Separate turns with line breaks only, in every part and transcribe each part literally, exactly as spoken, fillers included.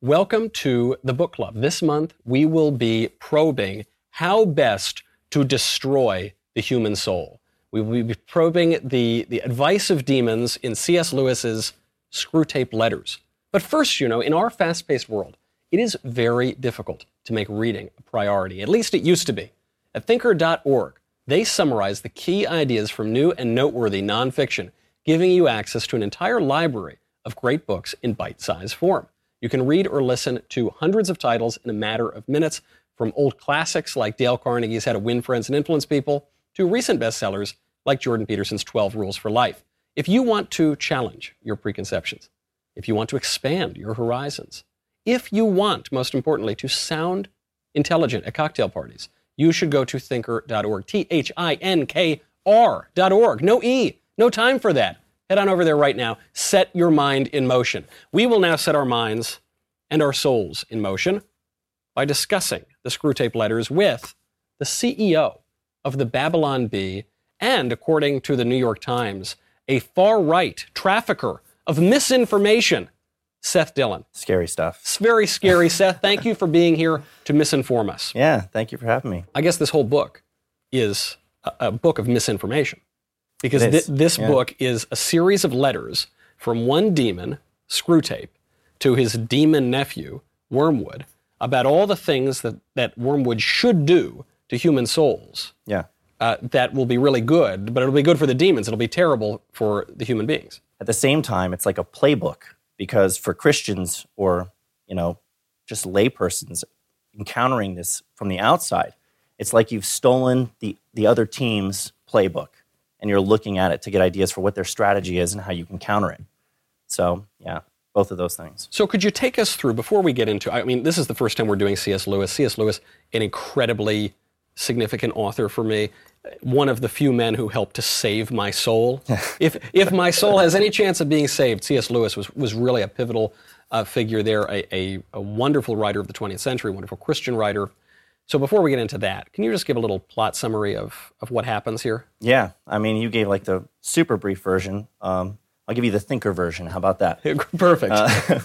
Welcome to the book club. This month, we will be probing how best to destroy the human soul. We will be probing the, the advice of demons in C S Lewis's Screwtape Letters. But first, you know, in our fast-paced world, it is very difficult to make reading a priority. At least it used to be. At thinker dot org, they summarize the key ideas from new and noteworthy nonfiction, giving you access to an entire library of great books in bite-sized form. You can read or listen to hundreds of titles in a matter of minutes, from old classics like Dale Carnegie's How to Win Friends and Influence People, to recent bestsellers like Jordan Peterson's twelve Rules for Life. If you want to challenge your preconceptions, if you want to expand your horizons, if you want, most importantly, to sound intelligent at cocktail parties, you should go to thinker dot org, T H I N K R dot org. No E, no time for that. Head on over there right now. Set your mind in motion. We will now set our minds and our souls in motion by discussing the Screwtape Letters with the C E O of the Babylon Bee and, according to the New York Times, a far-right trafficker of misinformation, Seth Dillon.
Scary stuff.
It's very scary, Seth. Thank you for being here to misinform us.
Yeah, thank you for having me.
I guess this whole book is a, a book of misinformation. Because th- this yeah. book is a series of letters from one demon, Screwtape, to his demon nephew, Wormwood, about all the things that, that Wormwood should do to human souls.
Yeah.
Uh, that will be really good, but it'll be good for the demons. It'll be terrible for the human beings.
At the same time, it's like a playbook, because for Christians or, you know, just laypersons encountering this from the outside, it's like you've stolen the, the other team's playbook, and you're looking at it to get ideas for what their strategy is and how you can counter it. So, yeah, both of those things.
So could you take us through, before we get into, I mean, this is the first time we're doing C S Lewis. C S Lewis, an incredibly significant author for me, one of the few men who helped to save my soul. if if my soul has any chance of being saved, C S Lewis was, was really a pivotal uh, figure there, a, a, a wonderful writer of the twentieth century, wonderful Christian writer. So before we get into that, can you just give a little plot summary of, of what happens here?
Yeah, I mean, you gave like the super brief version. Um, I'll give you the thinker version. How about that?
Perfect.
Uh,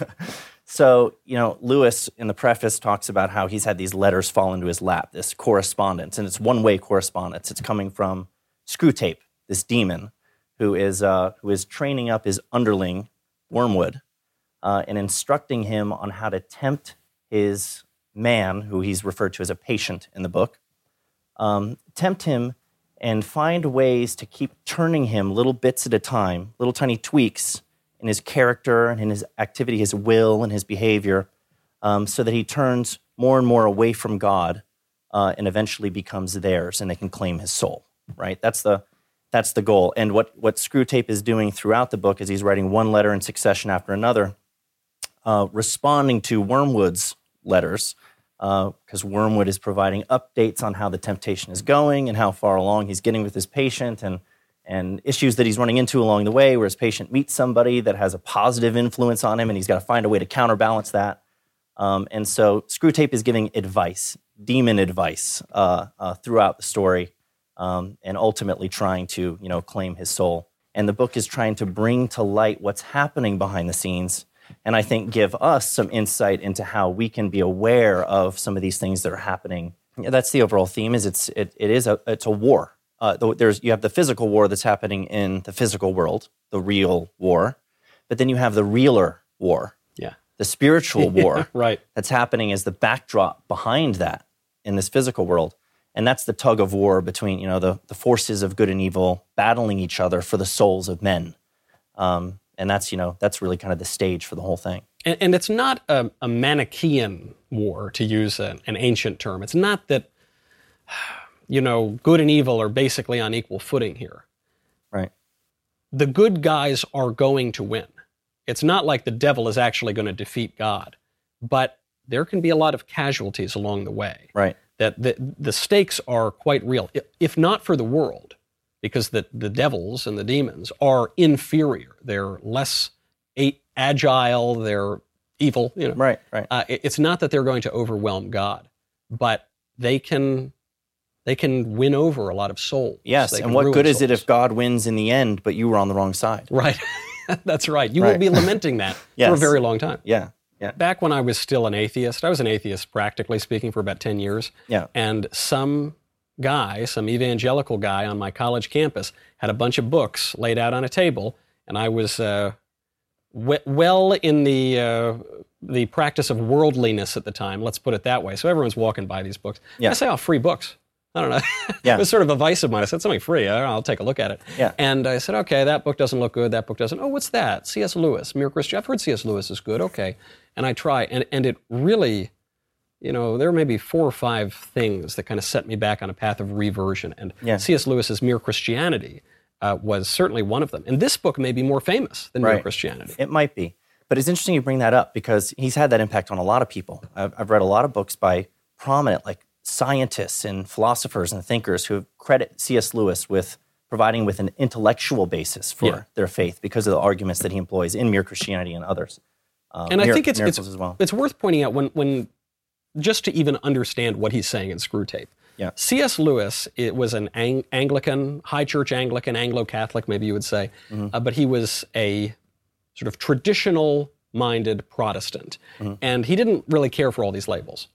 so, you know, Lewis in the preface talks about how he's had these letters fall into his lap, this correspondence, and it's one-way correspondence. It's coming from Screwtape, this demon, who is uh, who is training up his underling, Wormwood, uh, and instructing him on how to tempt his man, who he's referred to as a patient in the book, um, tempt him and find ways to keep turning him little bits at a time, little tiny tweaks in his character and in his activity, his will and his behavior, um, so that he turns more and more away from God uh, and eventually becomes theirs, and they can claim his soul, right? That's the that's the goal. And what, what Screwtape is doing throughout the book is he's writing one letter in succession after another, uh, responding to Wormwood's letters, because uh, Wormwood is providing updates on how the temptation is going and how far along he's getting with his patient, and and issues that he's running into along the way where his patient meets somebody that has a positive influence on him, and he's got to find a way to counterbalance that. Um, and so Screwtape is giving advice, demon advice, uh, uh, throughout the story, um, and ultimately trying to, you know, claim his soul. And the book is trying to bring to light what's happening behind the scenes, and I think give us some insight into how we can be aware of some of these things that are happening. Yeah, that's the overall theme. Is it's it, it is a it's a war. Uh, there's you have the physical war that's happening in the physical world, the real war, but then you have the realer war,
yeah,
the spiritual war,
right?
That's happening as the backdrop behind that in this physical world, and that's the tug of war between, you know, the the forces of good and evil battling each other for the souls of men. Um, And that's, you know, that's really kind of the stage for the whole thing.
And, and it's not a, a Manichaean war, to use an, an ancient term. It's not that, you know, good and evil are basically on equal footing here.
Right.
The good guys are going to win. It's not like the devil is actually going to defeat God, but there can be a lot of casualties along the way.
Right.
That the, the stakes are quite real, if not for the world, because the, the devils and the demons are inferior. They're less a- agile, they're evil. You know.
Right, right.
Uh, it, it's not that they're going to overwhelm God, but they can they can win over a lot of souls.
Yes,
They
and
can
what
ruin
good is
souls.
it if God wins in the end, but you were on the wrong side?
Right. That's right. You
Right.
will be lamenting that
Yes.
for a very long time.
Yeah, Yeah.
back when I was still an atheist, I was an atheist practically speaking for about ten years.
Yeah.
And some guy, some evangelical guy on my college campus had a bunch of books laid out on a table, and I was uh, we- well in the uh, the practice of worldliness at the time, let's put it that way. So everyone's walking by these books.
Yeah.
I say, oh, free books. I don't know.
Yeah.
It was sort of a vice of mine. I said, something free. I don't know, I'll take a look at it.
Yeah.
And I said, okay, that book doesn't look good. That book doesn't. Oh, what's that? C S. Lewis, Mere Christian. I've heard C S. Lewis is good. Okay. And I try. And, and it really, you know, there are maybe four or five things that kind of set me back on a path of reversion. And
Yeah.
C S. Lewis's Mere Christianity uh, was certainly one of them. And this book may be more famous than Mere
Right.
Christianity.
It might be. But it's interesting you bring that up because he's had that impact on a lot of people. I've, I've read a lot of books by prominent, like scientists and philosophers and thinkers who credit C S. Lewis with providing with an intellectual basis for
Yeah.
their faith because of the arguments that he employs in Mere Christianity and others. Um,
And I
mir-
think it's, it's,
miracles as well.
it's worth pointing out when, when just to even understand what he's saying in Screwtape.
Yeah.
C S. Lewis it was an Ang- Anglican, high church Anglican, Anglo-Catholic, maybe you would say,
Mm-hmm.
uh, but he was a sort of traditional-minded Protestant.
Mm-hmm.
And he didn't really care for all these labels.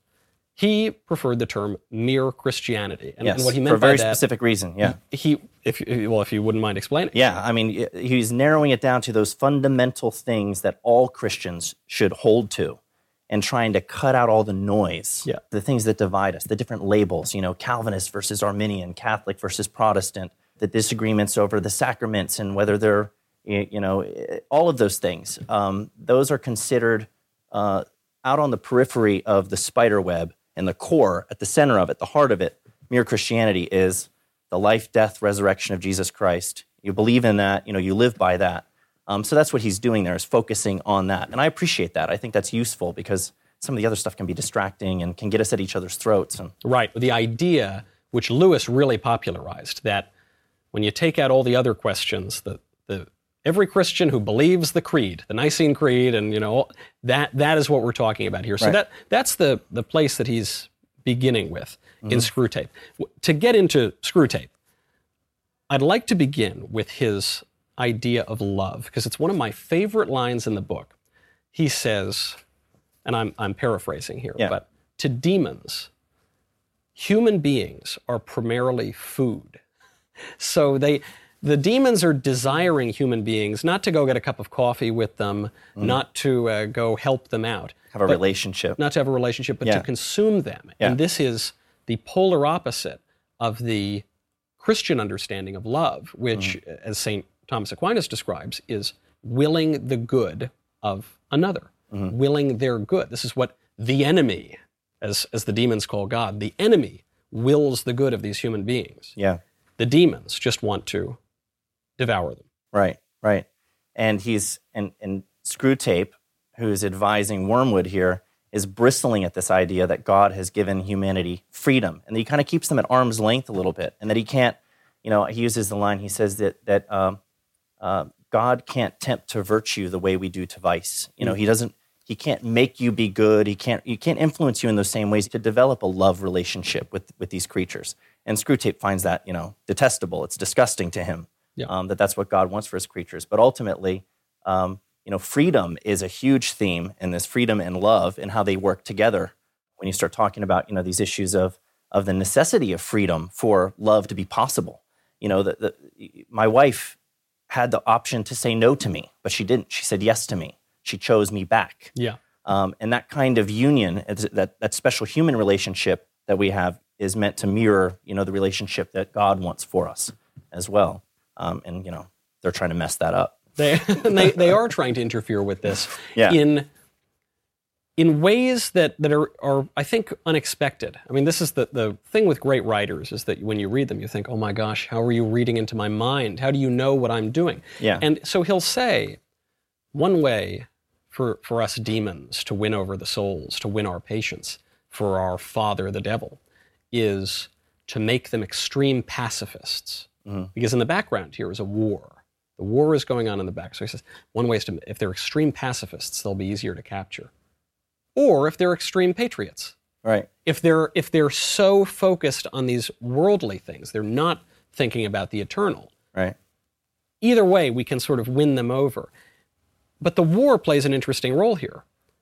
He preferred the term mere Christianity. And,
Yes,
and what he
for
meant
a very
by that,
specific reason. Yeah.
he, if well, if you wouldn't mind explaining.
Yeah, I mean, he's narrowing it down to those fundamental things that all Christians should hold to and trying to cut out all the noise,
Yeah.
the things that divide us, the different labels, you know, Calvinist versus Arminian, Catholic versus Protestant, the disagreements over the sacraments and whether they're, you know, all of those things. Um, those are considered uh, out on the periphery of the spider web, and the core, at the center of it, the heart of it, Mere Christianity is the life, death, resurrection of Jesus Christ. You believe in that, you know, you live by that. Um, so that's what he's doing there, is focusing on that. And I appreciate that. I think that's useful because some of the other stuff can be distracting and can get us at each other's throats. And
Right. The idea, which Lewis really popularized, that when you take out all the other questions, the, the every Christian who believes the creed, the Nicene Creed, and you know that that is what we're talking about here. So
Right.
that that's the the place that he's beginning with in Screwtape. W- To get into Screwtape, I'd like to begin with his idea of love because it's one of my favorite lines in the book. He says, and I'm I'm paraphrasing here,
Yeah.
but to demons, human beings are primarily food. So they, the demons are desiring human beings not to go get a cup of coffee with them, not to uh, go help them out,
have a
but-
relationship.
not to have a relationship, but
Yeah.
to consume them.
Yeah.
And this is the polar opposite of the Christian understanding of love, which,
Mm.
as Saint Thomas Aquinas describes, is willing the good of another,
Mm-hmm.
willing their good. This is what the enemy, as, as the demons call God, the enemy wills the good of these human beings.
Yeah.
The demons just want to devour them.
Right, right. And he's and and Screwtape, who's advising Wormwood here, is bristling at this idea that God has given humanity freedom, and that he kind of keeps them at arm's length a little bit, and that he can't, you know, he uses the line, he says that that um, uh, God can't tempt to virtue the way we do to vice. You know, he doesn't, he can't make you be good. He can't, he can't influence you in those same ways to develop a love relationship with with these creatures. And Screwtape finds that, you know, detestable. It's disgusting to him.
Yeah.
Um, that that's what God wants for his creatures. But ultimately, um, you know, freedom is a huge theme in this, freedom and love and how they work together. When you start talking about, you know, these issues of of the necessity of freedom for love to be possible. You know, the, the, my wife had the option to say no to me, but she didn't. She said yes to me. She chose me back.
Yeah.
Um, and that kind of union, that that special human relationship that we have, is meant to mirror, you know, the relationship that God wants for us as well. Um, and you know, they're trying to mess that up.
They, they they are trying to interfere with this
Yeah.
in in ways that, that are, are, I think, unexpected. I mean, this is the, the thing with great writers, is that when you read them, you think, oh my gosh, how are you reading into my mind? How do you know what I'm doing?
Yeah.
And so he'll say, one way for, for us demons to win over the souls, to win our patience, for our father, the devil, is to make them extreme pacifists. Mm-hmm. Because in the background here is a war. The war is going on in the back. So he says, one way is to, if they're extreme pacifists, they'll be easier to capture. Or if they're extreme patriots.
Right.
If they're, if they're so focused on these worldly things, they're not thinking about the eternal.
Right.
Either way, we can sort of win them over. But the war plays an interesting role here,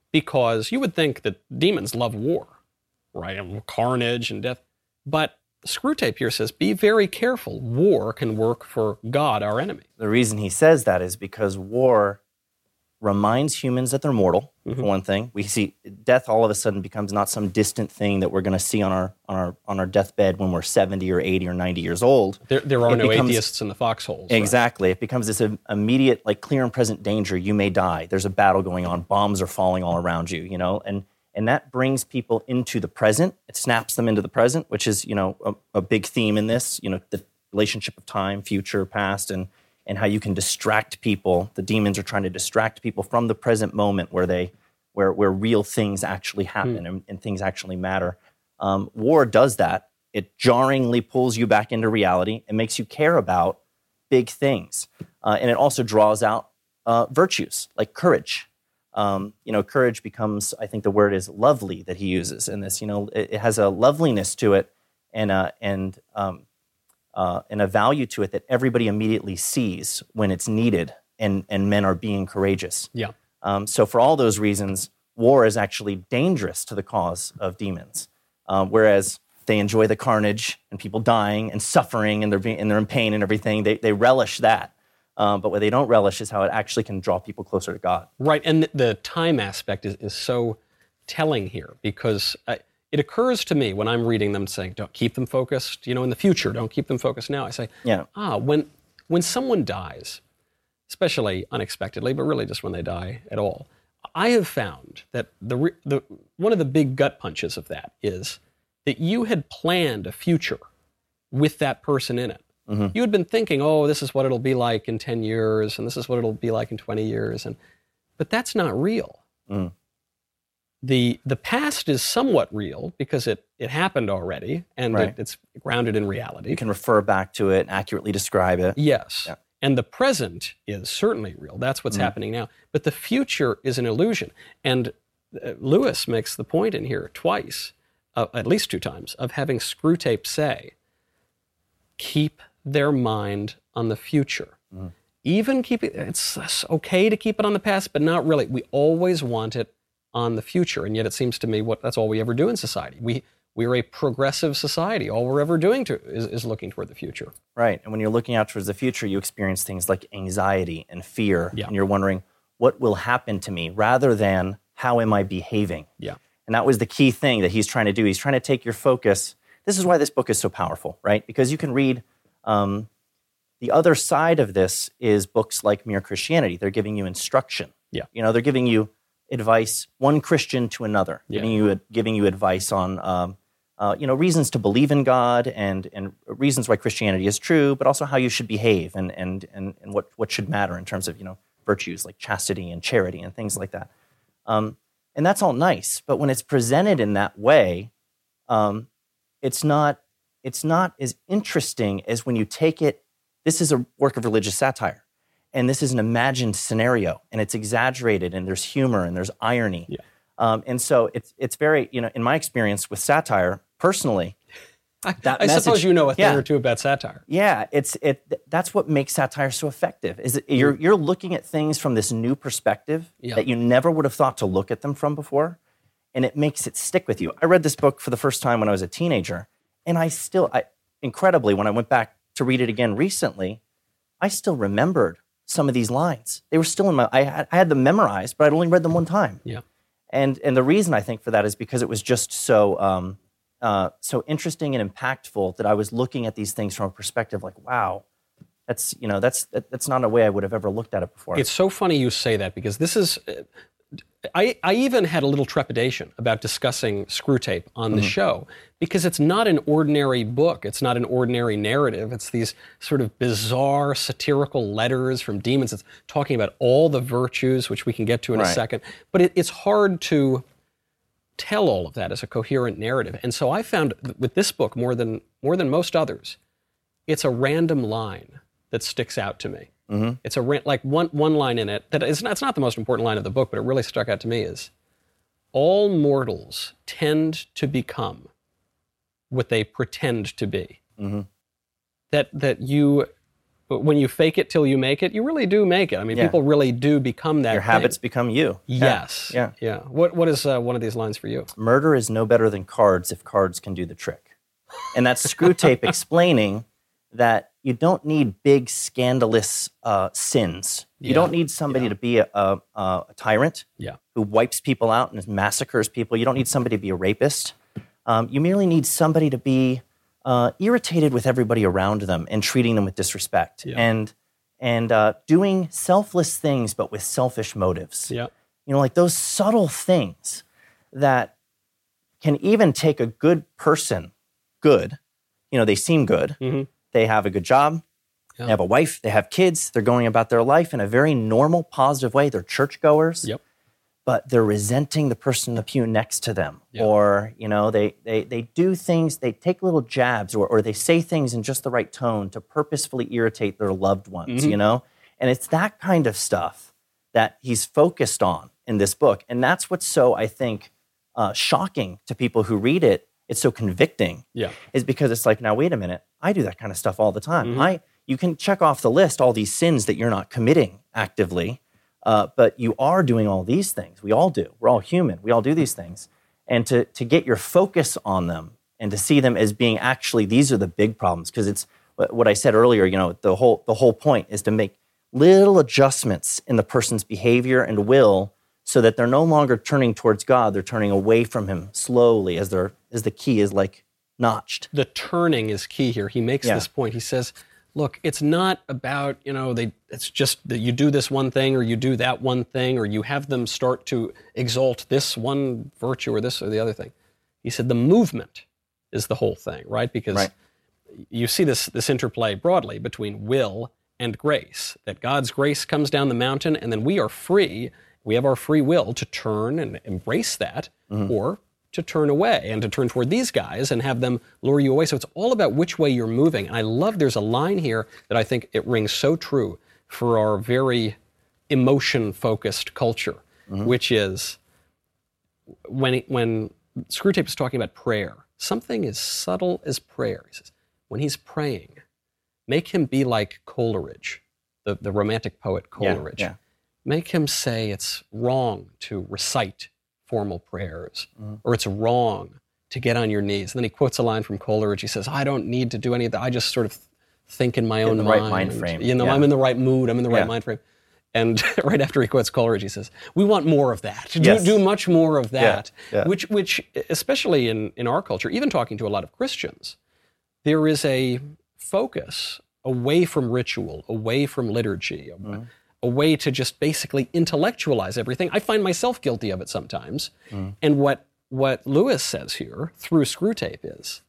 because you would think that demons love war, right? And carnage and death. But Screwtape here says, be very careful. War can work for God, our enemy.
The reason he says that is because war reminds humans that they're mortal, mm-hmm. for one thing. We see death all of a sudden becomes not some distant thing that we're going to see on our on our on our deathbed when we're seventy or eighty or ninety years old.
There, there are
it
no
becomes,
atheists in the foxholes.
Exactly.
Right?
It becomes this immediate, like clear and present danger. You may die. There's a battle going on. Bombs are falling all around you, you know, and and that brings people into the present. It snaps them into the present, which is, you know, a, a big theme in this, you know, the relationship of time, future, past, and and how you can distract people. The demons are trying to distract people from the present moment where they, where where real things actually happen mm. and, and things actually matter. Um, war does that. It jarringly pulls you back into reality and makes you care about big things. Uh, and it also draws out uh, virtues like courage. Um, you know, courage becomes, I think the word is lovely that he uses in this. You know, it, it has a loveliness to it and uh, and um, Uh, and a value to it that everybody immediately sees when it's needed, and, and men are being courageous.
Yeah.
Um, so for all those reasons, war is actually dangerous to the cause of demons, uh, whereas they enjoy the carnage and people dying and suffering and they're, being, and they're in pain and everything. They, they relish that. Um, but what they don't relish is how it actually can draw people closer to God.
Right, and the time aspect is, is so telling here because... I, It occurs to me when I'm reading them saying, don't keep them focused, you know, in the future, don't keep them focused now. I say,
yeah.
ah, when when someone dies, especially unexpectedly, but really just when they die at all, I have found that the the one of the big gut punches of that is that you had planned a future with that person in it. Mm-hmm. You had been thinking, oh, this is what it'll be like in ten years, and this is what it'll be like in twenty years, and but that's not real. Mm. The the past is somewhat real because it, it happened already, and
right.
it, it's grounded in reality.
You can refer back to it and accurately describe it.
Yes.
Yeah.
And the present is certainly real. That's what's mm. happening now. But the future is an illusion. And uh, Lewis makes the point in here twice, uh, at least two times, of having Screwtape say, keep their mind on the future. Mm. Even keep it, it's okay to keep it on the past, but not really. We always want it on the future, and yet it seems to me what that's all we ever do in society. We we're a progressive society. All we're ever doing to is, is looking toward the future.
Right, and when you're looking out towards the future, you experience things like anxiety and fear,
yeah.
and you're wondering what will happen to me, rather than how am I behaving.
Yeah,
and that was the key thing that he's trying to do. He's trying to take your focus. This is why this book is so powerful, right? Because you can read. Um, the other side of this is books like Mere Christianity. They're giving you instruction.
Yeah,
you know, they're giving you advice, one Christian to another,
yeah.
giving you giving you advice on um, uh, you know reasons to believe in God and and reasons why Christianity is true, but also how you should behave and and and, and what, what should matter in terms of you know virtues like chastity and charity and things like that. Um, and that's all nice, but when it's presented in that way, um, it's not it's not as interesting as when you take it. This is a work of religious satire. And this is an imagined scenario, and it's exaggerated, and there's humor, and there's irony.
Yeah.
Um, and so it's it's very, you know, in my experience with satire, personally, that
I, I
message,
suppose you know a thing
yeah,
or two about satire.
Yeah, it's it. That's what makes satire so effective. Is it, you're you're looking at things from this new perspective
yeah.
that you never would have thought to look at them from before, and it makes it stick with you. I read this book for the first time when I was a teenager, and I still, I, incredibly, when I went back to read it again recently, I still remembered some of these lines. They were still in my, I had, I had them memorized, but I'd only read them one time.
Yeah.
And and the reason I think for that is because it was just so um, uh, so interesting and impactful that I was looking at these things from a perspective like, wow, that's, you know, that's that, that's not a way I would have ever looked at it before.
It's so funny you say that because this is, uh, I, I even had a little trepidation about discussing Screwtape on the mm-hmm. show because it's not an ordinary book. It's not an ordinary narrative. It's these sort of bizarre satirical letters from demons. It's talking about all the virtues, which we can get to in
right.
a second. But it, it's hard to tell all of that as a coherent narrative. And so I found with this book, more than more than most others, it's a random line that sticks out to me. Mm-hmm. It's a like one one line in it that is not, it's not the most important line of the book, but it really struck out to me is, all mortals tend to become what they pretend to be. Mm-hmm. That that you But when you fake it till you make it, you really do make it. I mean,
Yeah.
people really do become that
Your
thing.
habits become you.
Yes.
Yeah.
Yeah. What What is uh, one of these lines for you?
Murder is no better than cards if cards can do the trick. And that's Screwtape explaining that you don't need big scandalous uh, sins. You
Yeah.
don't need somebody
Yeah.
to be a, a, a tyrant
Yeah.
who wipes people out and massacres people. You don't need somebody to be a rapist. Um, you merely need somebody to be uh, irritated with everybody around them and treating them with disrespect.
Yeah.
And and uh, doing selfless things but with selfish motives.
Yeah.
You know, like those subtle things that can even take a good person good. You know, they seem good.
Mm-hmm.
They have a good job.
Yeah.
They have a wife. They have kids. They're going about their life in a very normal, positive way. They're churchgoers.
Yep.
But they're resenting the person in the pew next to them.
Yeah.
Or, you know, they, they, they do things, they take little jabs or, or they say things in just the right tone to purposefully irritate their loved ones,
Mm-hmm.
you know? And it's that kind of stuff that he's focused on in this book. And that's what's so, I think, uh, shocking to people who read it. It's so convicting.
Yeah.
Is because it's like, now, wait a minute. I do that kind of stuff all the time.
Mm-hmm.
I You can check off the list all these sins that you're not committing actively. Uh, but you are doing all these things. We all do. We're all human. We all do these things. And to, to get your focus on them and to see them as being actually, these are the big problems. Because it's what I said earlier, you know, the whole, the whole point is to make little adjustments in the person's behavior and will so that they're no longer turning towards God. They're turning away from him slowly as, they're, as the key is like notched.
The turning is key here. He makes
Yeah.
this point. He says, look, it's not about, you know, they. It's just that you do this one thing or you do that one thing or you have them start to exalt this one virtue or this or the other thing. He said the movement is the whole thing, right? Because
Right.
you see this, this interplay broadly between will and grace, that God's grace comes down the mountain and then we are free. We have our free will to turn and embrace that
Mm-hmm.
or to turn away and to turn toward these guys and have them lure you away. So it's all about which way you're moving. And I love, there's a line here that I think it rings so true for our very emotion-focused culture,
Mm-hmm.
which is when, it, when Screwtape is talking about prayer, something as subtle as prayer. He says, when he's praying, make him be like Coleridge, the, the romantic poet
Yeah,
Coleridge.
yeah.
Make him say it's wrong to recite formal prayers,
Mm-hmm.
or it's wrong to get on your knees. And then he quotes a line from Coleridge. He says, I don't need to do any of that. I just sort of think in my own
the
mind.
right mind frame.
You know,
Yeah.
I'm in the right mood. I'm in the right
Yeah.
mind frame. And right after he quotes Coleridge, he says, we want more of that. Do,
Yes.
do much more of that.
Yeah.
Which, which, especially in, in our culture, even talking to a lot of Christians, there is a focus away from ritual, away from liturgy,
Mm-hmm.
a way to just basically intellectualize everything. I find myself guilty of it sometimes.
Mm.
And what, what Lewis says here through Screwtape is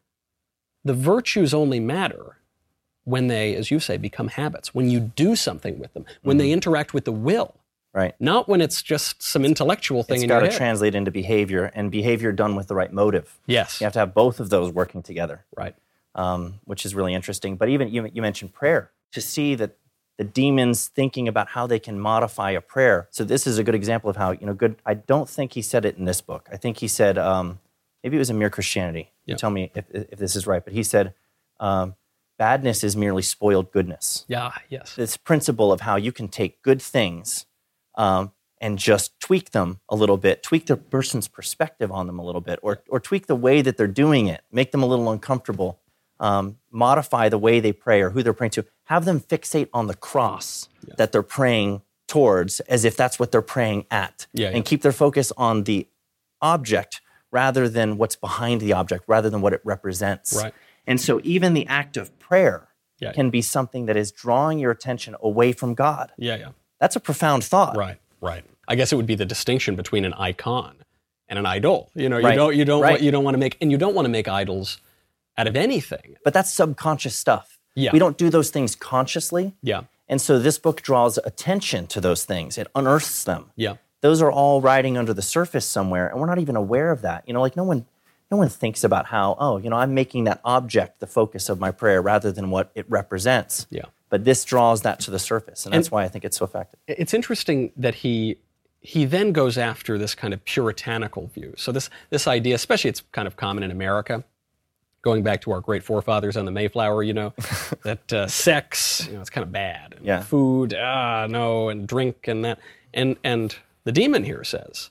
the virtues only matter when they, as you say, become habits, when you do something with them, when they interact with the will,
Right.
not when it's just some intellectual thing
It's
in
got
your
to
head.
translate into behavior and behavior done with the right motive.
Yes,
You have to have both of those working together.
right.
um, which is really interesting. But even you, you mentioned prayer, to see that the demons thinking about how they can modify a prayer. So this is a good example of how, you know, good, I don't think he said it in this book. I think he said, um, maybe it was in Mere Christianity. You
Yeah.
tell me if, if this is right. But he said, um, badness is merely spoiled goodness.
Yeah, yes.
This principle of how you can take good things um, and just tweak them a little bit, tweak the person's perspective on them a little bit, or, or tweak the way that they're doing it, make them a little uncomfortable, um, modify the way they pray or who they're praying to, have them fixate on the cross
Yeah.
that they're praying towards as if that's what they're praying at,
Yeah, yeah.
and keep their focus on the object rather than what's behind the object, rather than what it represents.
Right.
And so even the act of prayer
Yeah,
can be something that is drawing your attention away from God.
yeah, yeah.
That's a profound thought.
Right, right. I guess it would be the distinction between an icon and an idol. You know, you
Right,
don't, you don't,
right.
want, you don't want to make, and you don't want to make idols out of anything.
But that's subconscious stuff.
Yeah.
We don't do those things consciously.
Yeah,
And so this book draws attention to those things. It unearths them.
yeah,
Those are all riding under the surface somewhere, and we're not even aware of that. You know, like no one no one thinks about how, oh, you know, I'm making that object the focus of my prayer rather than what it represents.
yeah.
But this draws that to the surface, and that's
And-
why I think it's so effective.
It's interesting that he he then goes after this kind of puritanical view. So this this idea, especially it's kind of common in America, going back to our great forefathers on the Mayflower, you know, that uh, sex, you know, it's kind of bad. And
Yeah.
food, ah, no, and drink and that. And and the demon here says,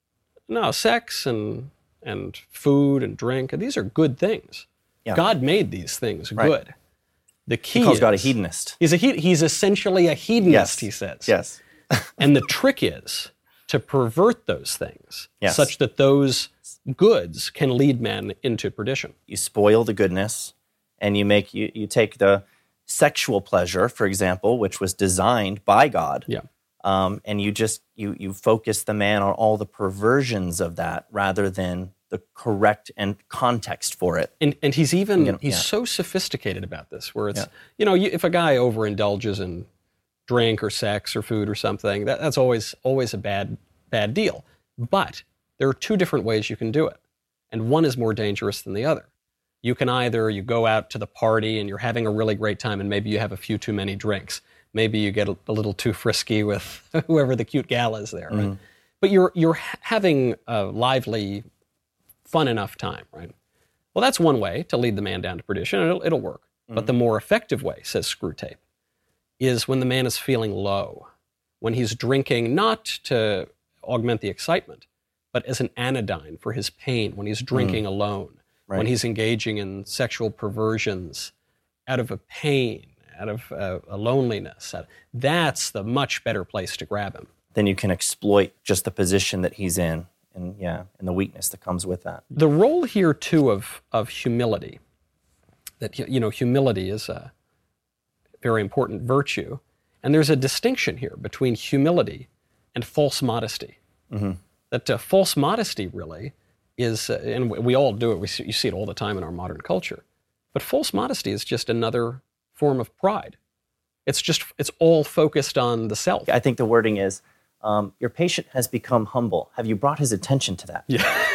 no, sex and and food and drink, these are good things.
Yeah.
God made these things
Right.
good. The key
He calls
is,
God a hedonist.
He's, a, he- he's essentially a hedonist,
Yes.
he says.
Yes.
And the trick is to pervert those things
Yes.
such that those goods can lead men into perdition.
You spoil the goodness, and you make you, you take the sexual pleasure, for example, which was designed by God,
Yeah.
um, and you just you you focus the man on all the perversions of that rather than the correct and context for it.
And, and he's even,
You know,
he's
yeah.
so sophisticated about this, where it's,
Yeah.
you know, you, if a guy overindulges in drink or sex or food or something, that, that's always always a bad bad deal. But there are two different ways you can do it, and one is more dangerous than the other. You can either, you go out to the party and you're having a really great time and maybe you have a few too many drinks. Maybe you get a, a little too frisky with whoever the cute gal is there, right? But you're, you're ha- having a lively, fun enough time, right? Well, that's one way to lead the man down to perdition, and it'll, it'll work. But the more effective way, says Screwtape, is when the man is feeling low, when he's drinking not to augment the excitement, but as an anodyne for his pain, when he's drinking alone, when
Right.
he's engaging in sexual perversions out of a pain, out of uh, a loneliness. uh, That's the much better place to grab him.
Then you can exploit just the position that he's in, and yeah, and the weakness that comes with that.
The role here, too, of, of humility, that, you know, humility is a very important virtue. And there's a distinction here between humility and false modesty. That uh, false modesty really is, uh, and we, we all do it, we see, you see it all the time in our modern culture, but false modesty is just another form of pride. It's just, it's all focused on the self.
I think the wording is, um, your patient has become humble. Have you brought his attention to that?
Yeah.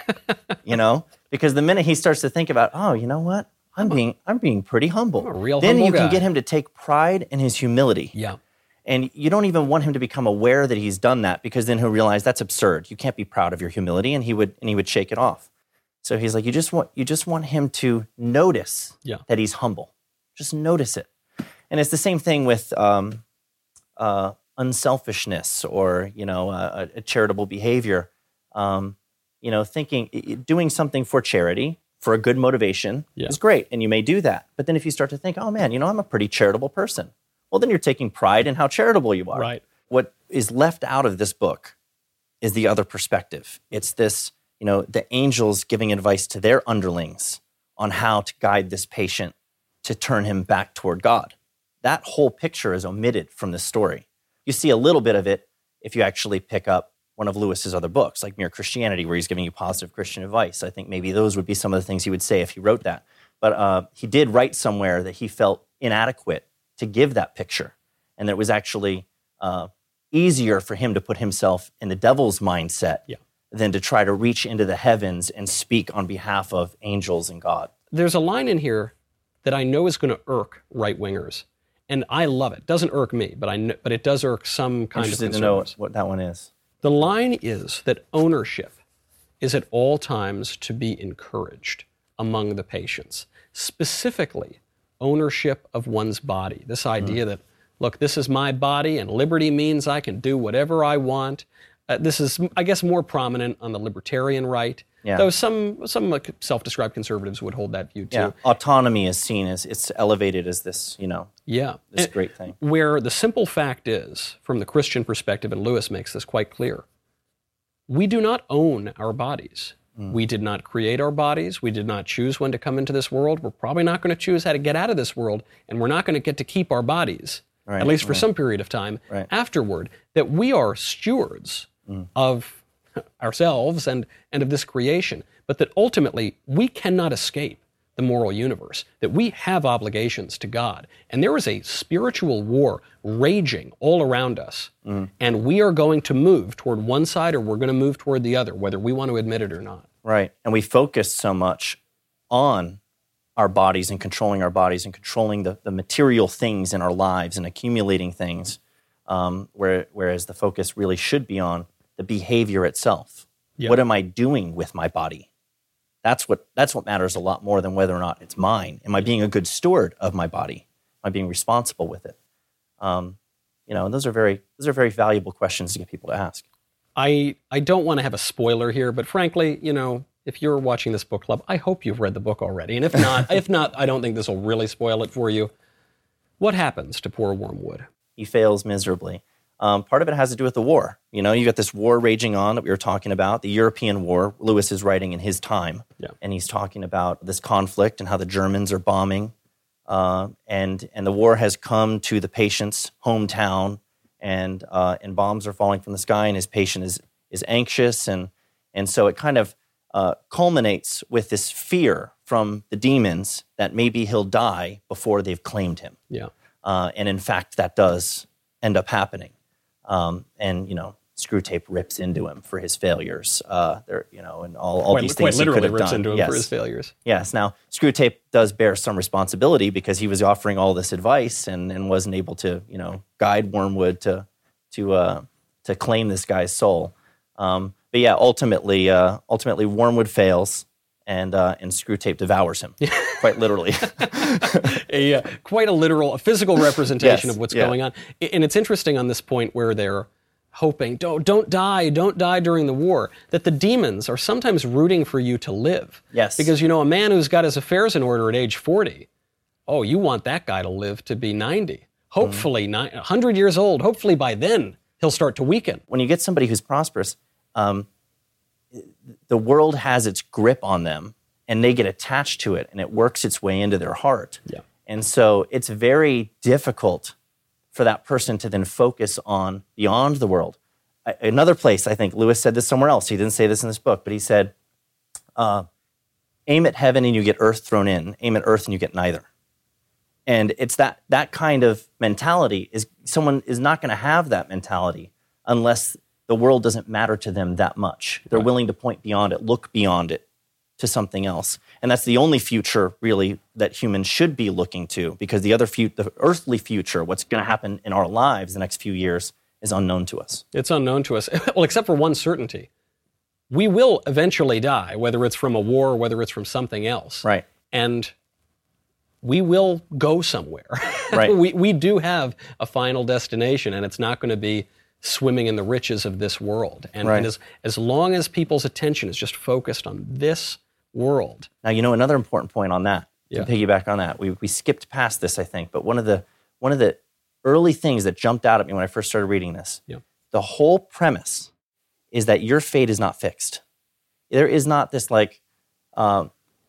You know, because the minute he starts to think about, oh, you know what, I'm being, I'm being pretty humble.
I'm a real
then
humble
you can
guy.
get him to take pride in his humility.
Yeah.
And you don't even want him to become aware that he's done that, because then he'll realize that's absurd. You can't be proud of your humility, and he would and he would shake it off. So he's like, you just want you just want him to notice
Yeah.
that he's humble. Just notice it. And it's the same thing with um, uh, unselfishness, or you know, uh, a charitable behavior. Um, you know, thinking doing something for charity, for a good motivation,
Yeah.
is great, and you may do that. But then if you start to think, oh man, you know, I'm a pretty charitable person. Well, then you're taking pride in how charitable you are.
Right.
What is left out of this book is the other perspective. It's this, you know, the angels giving advice to their underlings on how to guide this patient to turn him back toward God. That whole picture is omitted from this story. You see a little bit of it if you actually pick up one of Lewis's other books, like Mere Christianity, where he's giving you positive Christian advice. I think maybe those would be some of the things he would say if he wrote that. But uh, he did write somewhere that he felt inadequate to give that picture, and that it was actually uh, easier for him to put himself in the devil's mindset
Yeah.
than to try to reach into the heavens and speak on behalf of angels and God.
There's a line in here that I know is going to irk right-wingers, and I love it. Doesn't irk me, but I kn- but it does irk some kind of
Interested to know
conservatives.
what that one is.
The line is that ownership is at all times to be encouraged among the patients, specifically ownership of one's body. This idea that, look, this is my body, and liberty means I can do whatever I want. Uh, this is, I guess, more prominent on the libertarian right,
Yeah.
though some some like, self-described conservatives would hold that view too.
Yeah, autonomy is seen as, it's elevated as this, you know,
Yeah.
this
And-
great thing.
Where the simple fact is, from the Christian perspective, and Lewis makes this quite clear, we do not own our bodies. We did not create our bodies. We did not choose when to come into this world. We're probably not going to choose how to get out of this world, and we're not going to get to keep our bodies,
Right,
at least for
right.
some period of time
Right.
afterward, that we are stewards of ourselves and, and of this creation, but that ultimately we cannot escape the moral universe, that we have obligations to God. And there is a spiritual war raging all around us, and we are going to move toward one side or we're going to move toward the other, whether we want to admit it or not.
Right. And we focus so much on our bodies and controlling our bodies and controlling the, the material things in our lives and accumulating things, um, where, whereas the focus really should be on the behavior itself.
Yeah.
What am I doing with my body? That's what that's what matters a lot more than whether or not it's mine. Am I being a good steward of my body? Am I being responsible with it? Um, you know, and those are very those are very valuable questions to get people to ask.
I I don't want to have a spoiler here, but frankly, you know, if you're watching this book club, I hope you've read the book already. And if not, if not, I don't think this will really spoil it for you. What happens to poor Wormwood?
He fails miserably. Um, part of it has to do with the war. You know, you got this war raging on that we were talking about, the European war. Lewis is writing in his time,
yeah.
and he's talking about this conflict and how the Germans are bombing, uh, and and the war has come to the patient's hometown, and uh, and bombs are falling from the sky, and his patient is is anxious, and and so it kind of uh, culminates with this fear from the demons that maybe he'll die before they've claimed him.
Yeah,
uh, and in fact, that does end up happening. Um, and, you know, Screwtape rips into him for his failures, uh, there, you know, and all, all
quite,
these
quite
things he could
literally
have
rips
done.
into him
yes.
for his failures.
Yes. Now, Screwtape does bear some responsibility because he was offering all this advice and, and wasn't able to, you know, guide Wormwood to to uh, to claim this guy's soul. Um, but yeah, ultimately, uh, ultimately, Wormwood fails, and uh, and Screwtape devours him, quite literally.
a, uh, quite a literal, a physical representation
Yes,
of what's
yeah.
going on. And it's interesting on this point where they're hoping, don't, don't die, don't die during the war, that the demons are sometimes rooting for you to live.
Yes.
Because, you know, a man who's got his affairs in order at age forty, oh, you want that guy to live to be ninety. Hopefully, mm. one hundred years old, hopefully by then he'll start to weaken.
When you get somebody who's prosperous, um, the world has its grip on them, and they get attached to it, and it works its way into their heart.
Yeah.
And so it's very difficult for that person to then focus on beyond the world. I, another place, I think, Lewis said this somewhere else. He didn't say this in this book, but he said, uh, aim at heaven and you get earth thrown in. Aim at earth and you get neither. And it's that that kind of mentality is someone is not going to have that mentality unless the world doesn't matter to them that much. They're
Right.
willing to point beyond it, look beyond it to something else. And that's the only future really that humans should be looking to, because the other fu- the earthly future, what's going to happen in our lives the next few years, is unknown to us.
It's unknown to us. Well, except for one certainty. We will eventually die, whether it's from a war or whether it's from something else.
Right.
And we will go somewhere.
Right.
we, we do have a final destination, and it's not going to be swimming in the riches of this world. And,
Right.
and as, as long as people's attention is just focused on this world.
Now, you know, another important point on that,
Yeah.
to piggyback on that, we, we skipped past this, I think, but one of the one of the early things that jumped out at me when I first started reading this,
Yeah.
the whole premise is that your fate is not fixed. There is not this like, um,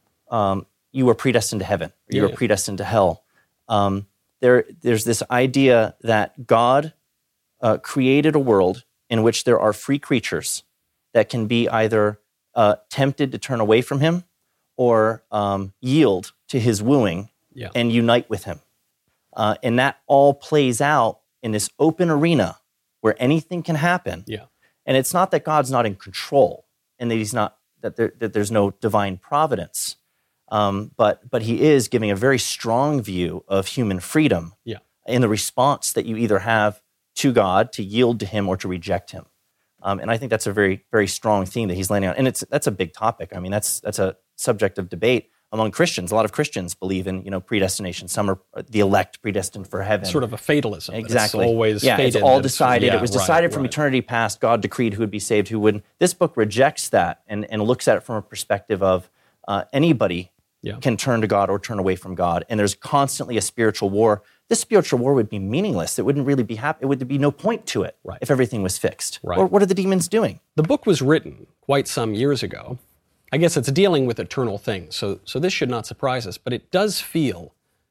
um, you were predestined to heaven, or you
Yeah,
were
yeah.
predestined to hell. Um, there, there's this idea that God uh, created a world in which there are free creatures that can be either uh, tempted to turn away from him or um, yield to his wooing
Yeah.
and unite with him. Uh, and that all plays out in this open arena where anything can happen.
Yeah.
And it's not that God's not in control and that he's not that, there, that there's no divine providence, um, but but he is giving a very strong view of human freedom
Yeah.
in the response that you either have to God, to yield to him, or to reject him. Um, and I think that's a very very strong theme that he's laying out. And it's that's a big topic. I mean, that's that's a subject of debate among Christians. A lot of Christians believe in, you know, predestination. Some are the elect predestined for heaven.
Sort of a fatalism. that
Exactly.
It's always
yeah,
fated
it's all
that
decided.
yeah,
it was
right,
decided from
right.
eternity past. God decreed who would be saved, who wouldn't. This book rejects that and, and looks at it from a perspective of uh, anybody
Yeah.
can turn to God or turn away from God. And there's constantly a spiritual war. This spiritual war would be meaninless. It wouldn't really be happy. It would be no point to it
Right.
if everything was fixed.
Right.
Or what are the demons doing?
The book was written quite some years ago. I guess it's dealing with eternal things, so so this should not surprise us, but it does feel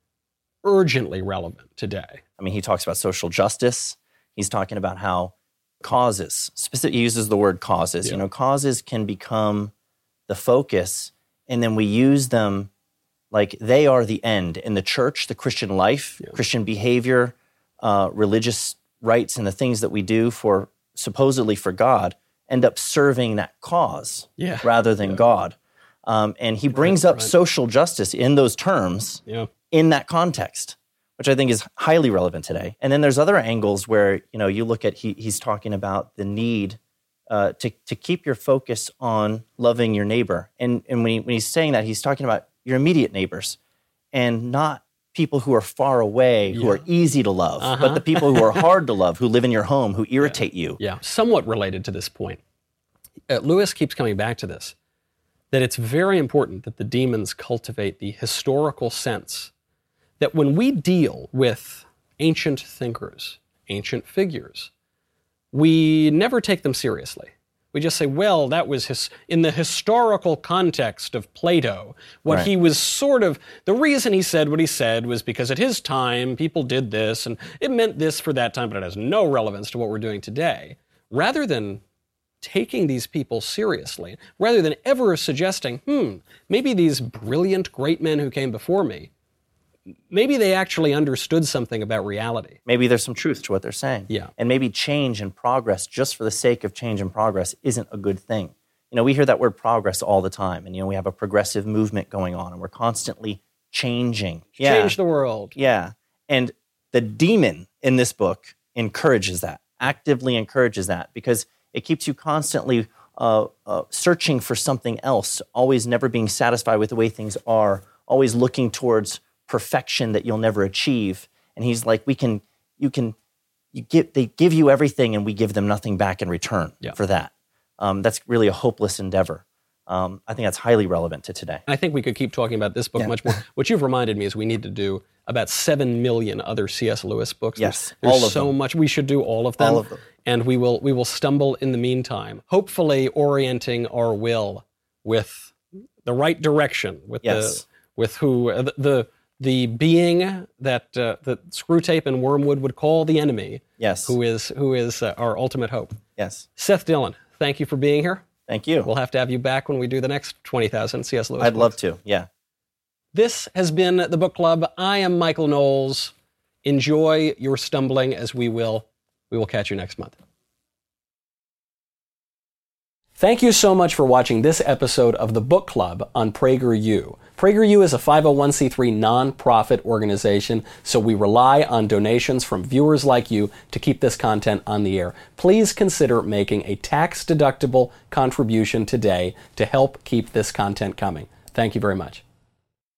urgently relevant today.
I mean, he talks about social justice. He's talking about how causes, specific, he uses the word causes.
Yeah.
You know, causes can become the focus, and then we use them like they are the end. In the church, the Christian life,
Yeah.
Christian behavior, uh, religious rites, and the things that we do for supposedly for God end up serving that cause
Yeah.
rather than God. Um, and he brings up
right.
social justice in those terms
Yeah.
in that context, which I think is highly relevant today. And then there's other angles where, you know, you look at, he, he's talking about the need uh, to, to keep your focus on loving your neighbor. And, and when, he, when he's saying that, he's talking about your immediate neighbors and not people who are far away, who
Yeah.
are easy to love,
Uh-huh.
but the people who are hard to love, who live in your home, who irritate you.
Yeah, somewhat related to this point. Uh, Lewis keeps coming back to this, that it's very important that the demons cultivate the historical sense that when we deal with ancient thinkers, ancient figures, we never take them seriously. We just say, well, that was his, in the historical context of Plato, what
Right.
he was sort of, the reason he said what he said was because at his time, people did this, and it meant this for that time, but it has no relevance to what we're doing today. Rather than taking these people seriously, rather than ever suggesting, hmm, maybe these brilliant, great men who came before me, maybe they actually understood something about reality.
Maybe there's some truth to what they're saying.
Yeah.
And maybe change and progress, just for the sake of change and progress, isn't a good thing. You know, we hear that word progress all the time, and, you know, we have a progressive movement going on, and we're constantly changing. Yeah.
Change the world.
Yeah. And the demon in this book encourages that, actively encourages that, because it keeps you constantly uh, uh, searching for something else, always never being satisfied with the way things are, always looking towards perfection that you'll never achieve. And he's like, we can, you can, you give, they give you everything and we give them nothing back in return
Yeah.
for that. Um, that's really a hopeless endeavor. Um, I think that's highly relevant to today.
I think we could keep talking about this book
Yeah.
much more. What you've reminded me is we need to do about seven million other C S. Lewis books.
Yes,
There's, there's
all of
so
them.
much. We should do all of them.
All of them.
And we will we will stumble in the meantime, hopefully orienting our will with the right direction, with
Yes.
the with who uh, the the, the being that uh, that Screwtape and Wormwood would call the enemy.
Yes.
Who is who is uh, our ultimate hope.
Yes.
Seth Dillon, thank you for being here.
Thank you.
We'll have to have you back when we do the next twenty thousand C S. Lewis
I'd
books.
love to. Yeah.
This has been the Book Club. I am Michael Knowles. Enjoy your stumbling as we will. We will catch you next month. Thank you so much for watching this episode of the Book Club on PragerU. PragerU is a five oh one c three nonprofit organization, so we rely on donations from viewers like you to keep this content on the air. Please consider making a tax-deductible contribution today to help keep this content coming. Thank you very much.